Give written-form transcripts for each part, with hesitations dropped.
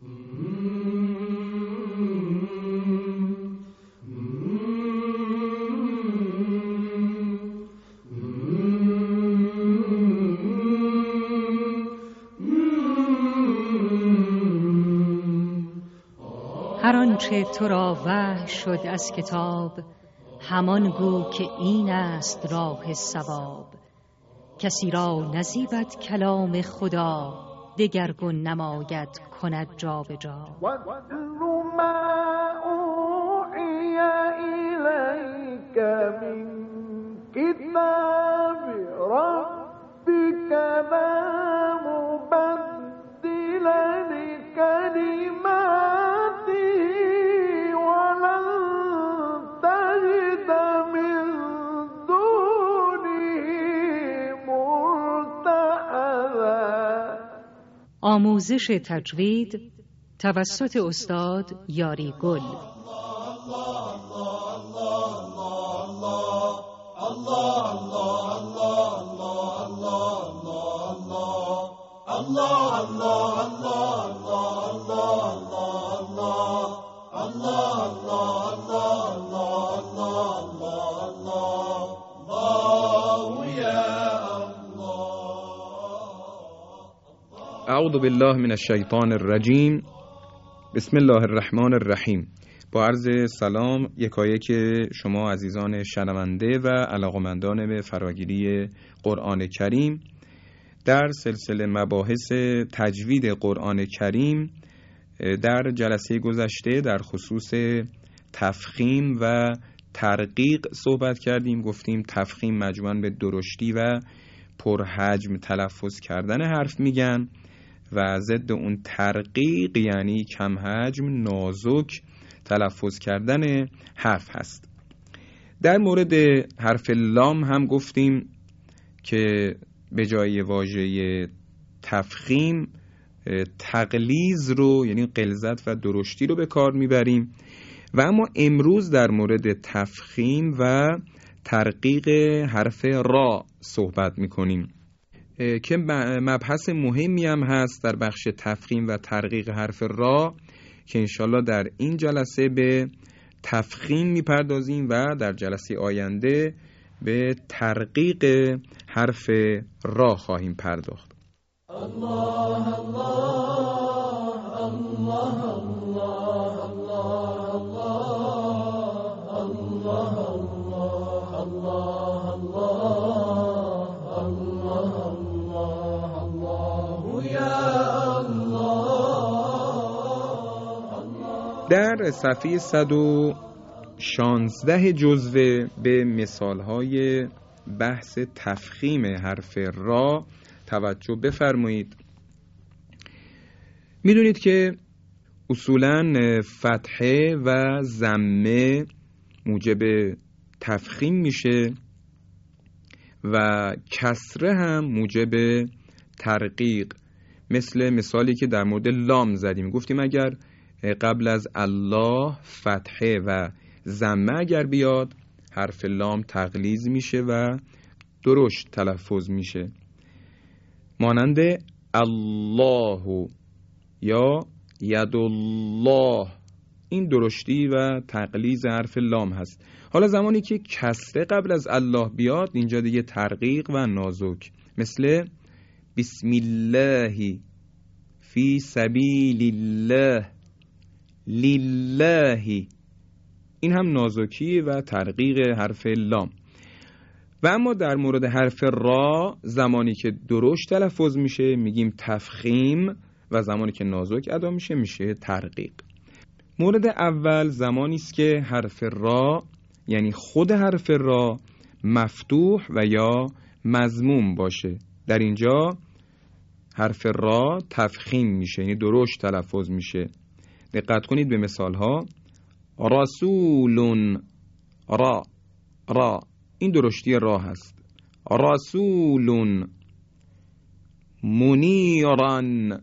هر آنچه تو را وحی شد از کتاب، همان گو که این است راه صواب. کسی را نزیبد کلام خدا، دگرگون نماید کند جا به جا. وَاتْلُ مَا أُوحِیَ إِلَیْکَ مِنْ کِتَابِ رَبِّکَ لَا مُبَدِّلَ لِکَلِمَاتِهِ وَلَن تَجِدَ مِن دُونِهِ مُلْتَحَدًا. آموزش تجوید توسط استاد یاری گل. اعوذ بالله من الشیطان الرجیم. بسم الله الرحمن الرحیم. با عرض سلام یکایک شما عزیزان شنونده و علاقمندان به فراگیری قرآن کریم، در سلسله مباحث تجوید قرآن کریم در جلسه گذشته در خصوص تفخیم و ترقیق صحبت کردیم. گفتیم تفخیم مجموعاً به درشتی و پرحجم تلفظ کردن حرف میگن و ضد اون ترقیق یعنی کم حجم نازک تلفظ کردن حرف هست. در مورد حرف لام هم گفتیم که به جای واژه تفخیم تغلیظ رو یعنی غلظت و درشتی رو به کار میبریم و اما امروز در مورد تفخیم و ترقیق حرف را صحبت میکنیم که مبحث مهمی هم هست در بخش تفخیم و ترقیق حرف را که انشالله در این جلسه به تفخیم میپردازیم و در جلسه آینده به ترقیق حرف را خواهیم پرداخت. الله الله الله الله الله الله الله. در صفحه 116 جزوه به مثالهای بحث تفخیم حرف را توجه بفرمایید. میدونید که اصولاً فتحه و ضمه موجب تفخیم میشه و کسره هم موجب ترقیق. مثالی که در مورد لام زدیم، گفتیم اگر قبل از الله فتحه و ضمه اگر بیاد حرف لام تغلیظ میشه و درشت تلفظ میشه، مانند الله یا ید الله. این درشتی و تغلیظ حرف لام هست. حالا زمانی که کسره قبل از الله بیاد اینجا دیگه ترقیق و نازک، مثل بسم الله فی سبیل الله لله. این هم نازکی و ترقیق حرف لام. و اما در مورد حرف را زمانی که درشت تلفظ میشه میگیم تفخیم و زمانی که نازک ادا میشه میشه ترقیق. مورد اول زمانی است که حرف را یعنی خود حرف را مفتوح و یا مضموم باشه. در اینجا حرف را تفخیم میشه یعنی درشت تلفظ میشه. دقت کنید به مثال ها. رسول را این درشتی را هست. رسول منیران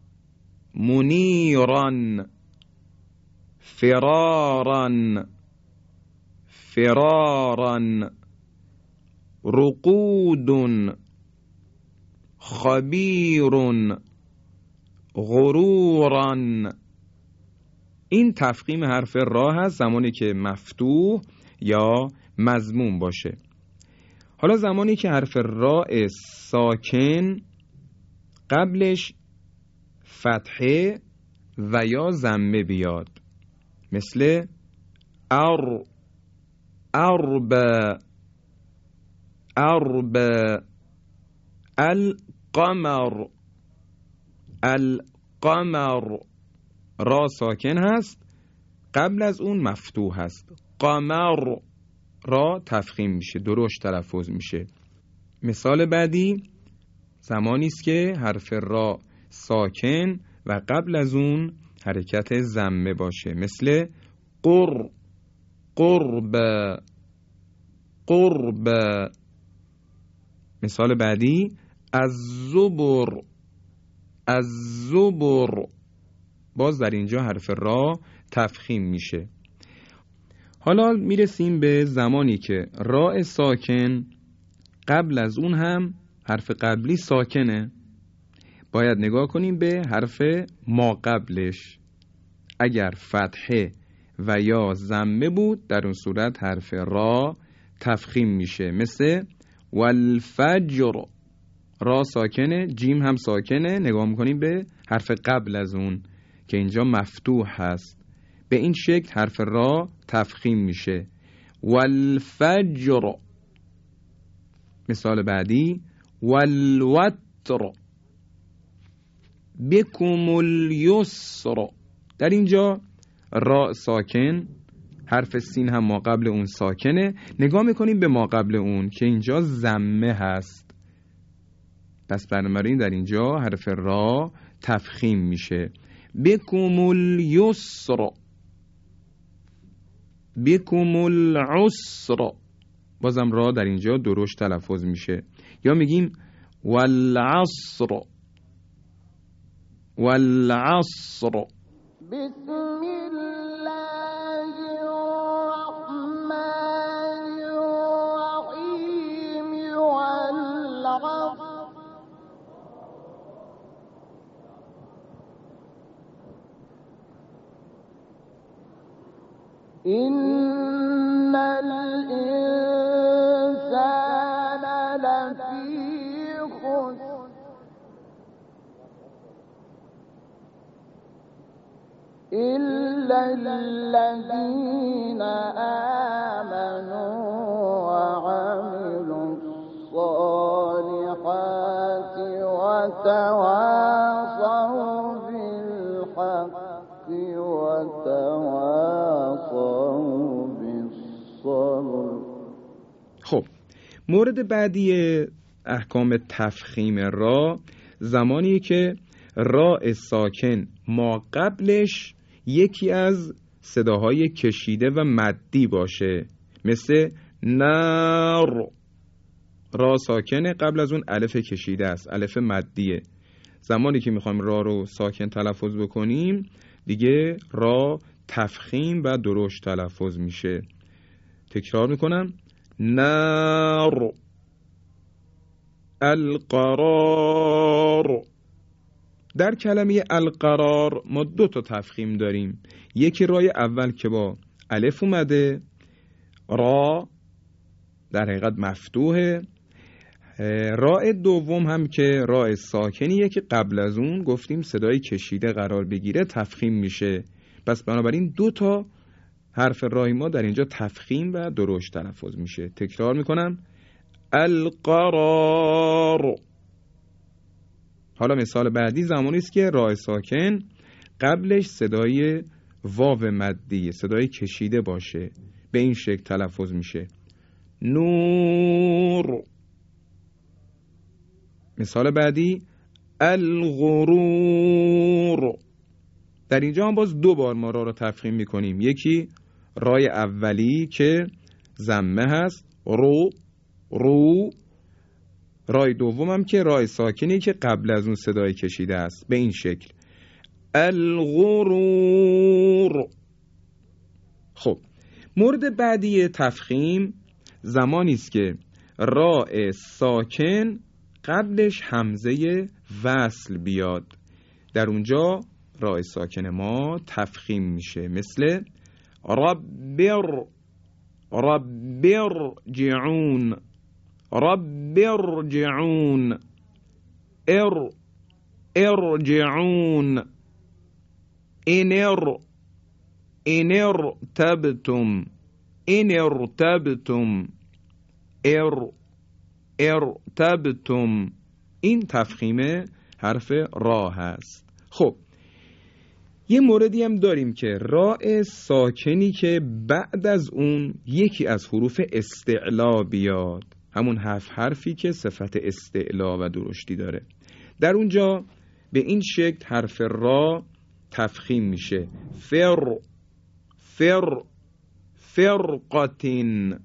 فرارا رقود خبیر غروران. این تفخیم حرف را هست زمانی که مفتوح یا مضموم باشه. حالا زمانی که حرف را ساکن قبلش فتحه و یا ضمه بیاد، مثل ارب القمر را ساکن هست، قبل از اون مفتوح هست. قمر را تفخیم میشه، درشت تلفظ میشه. مثال بعدی زمانی است که حرف را ساکن و قبل از اون حرکت ضمه باشه، مثل قرب. مثال بعدی الزبر. باز در اینجا حرف را تفخیم میشه. حالا میرسیم به زمانی که را ساکن قبل از اون هم حرف قبلی ساکنه. باید نگاه کنیم به حرف ما قبلش. اگر فتحه و یا ضمه بود در اون صورت حرف را تفخیم میشه، مثل والفجر. را ساکنه، جیم هم ساکنه. نگاه میکنیم به حرف قبل از اون که اینجا مفتوح هست، به این شکل حرف را تفخیم میشه، والفجر. مثال بعدی والوتر بكم اليسر. در اینجا را ساکن، حرف سین هم ما قبل اون ساکنه. نگاه میکنیم به ما قبل اون که اینجا ضمه هست، پس بنابراین در اینجا حرف را تفخیم میشه، بكم اليسر بكم العسر. بازم را در اینجا درشت تلفظ میشه. یا میگیم والعصر بسم الله الرحمن الرحیم والعصر إن الإنسان لفی خسر إلا الذين آمنوا وعملوا الصالحات وتواصوا بالحق وتواصوا بالصبر. خب مورد بعدی احکام تفخیم را زمانی که را ساکن ما قبلش یکی از صداهای کشیده و مدی باشه، مثل نار. را ساکنه، قبل از اون الف کشیده است، الف مدیه. زمانی که میخوایم را رو ساکن تلفظ بکنیم دیگه را تفخیم و درشت تلفظ میشه. تکرار میکنم، نار، القرار. در کلمه القرار ما دو تا تفخیم داریم. یکی رای اول که با الف اومده، را در حقیقت مفتوحه. رای دوم هم که رای ساکنیه که قبل از اون گفتیم صدای کشیده قرار بگیره، تفخیم میشه. پس بنابراین دو تا حرف رای ما در اینجا تفخیم و درشت تلفظ میشه. تکرار میکنم، القرار. حالا مثال بعدی زمانی است که را ساکن قبلش صدای واو مدی، صدای کشیده باشه، به این شکل تلفظ میشه، نور. مثال بعدی الغرور. در اینجا هم باز دو بار ما را تفخیم میکنیم. یکی رای اولی که ضمه هست، رو. رای دومم که رای ساکنی که قبل از اون صدای کشیده است، به این شکل، الغرور. خب مورد بعدی تفخیم زمانی است که رای ساکن قبلش همزه وصل بیاد. در اونجا راء ساکن ما تفخیم میشه، مثل ربرجعون، ربرجعون، ارجعون، انرتبتم، ارتبتم. این تفخیم حرف را هست. خب یه موردی هم داریم که راء ساکنی که بعد از اون یکی از حروف استعلا بیاد، همون حرفی که صفت استعلا و درشتی داره، در اونجا به این شکل حرف را تفخیم میشه، فرقاتین،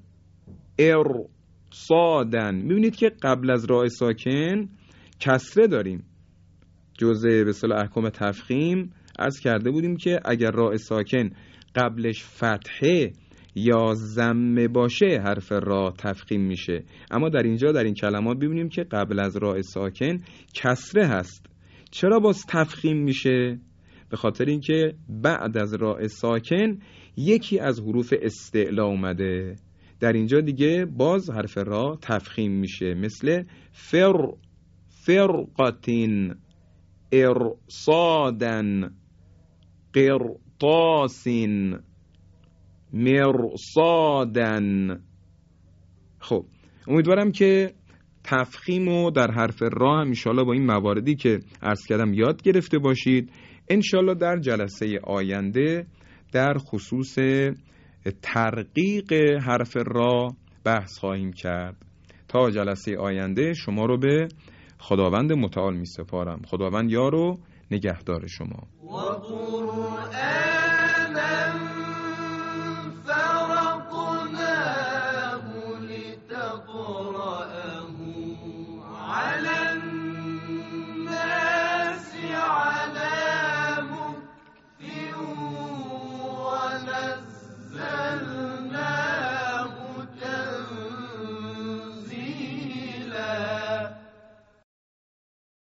ارصادن. میبینید که قبل از راء ساکن کسره داریم. جزء به اصطلاح احکام تفخیم عرض کرده بودیم که اگر راء ساکن قبلش فتحه یا ضمه باشه حرف را تفخیم میشه، اما در اینجا در این کلمات ببینیم که قبل از راء ساکن کسره هست. چرا باز تفخیم میشه؟ به خاطر اینکه بعد از راء ساکن یکی از حروف استعلا اومده، در اینجا دیگه باز حرف را تفخیم میشه، مثل فرقاتین، ارصادن، قرطاسین، مرصادن. خب امیدوارم که تفخیمو در حرف را هم انشالله با این مواردی که عرض کردم یاد گرفته باشید. انشالله در جلسه آینده در خصوص ترقیق حرف را بحث خواهیم کرد. تا جلسه آینده شما رو به خداوند متعال می سپارم. خداوند یار و نگهدار شما.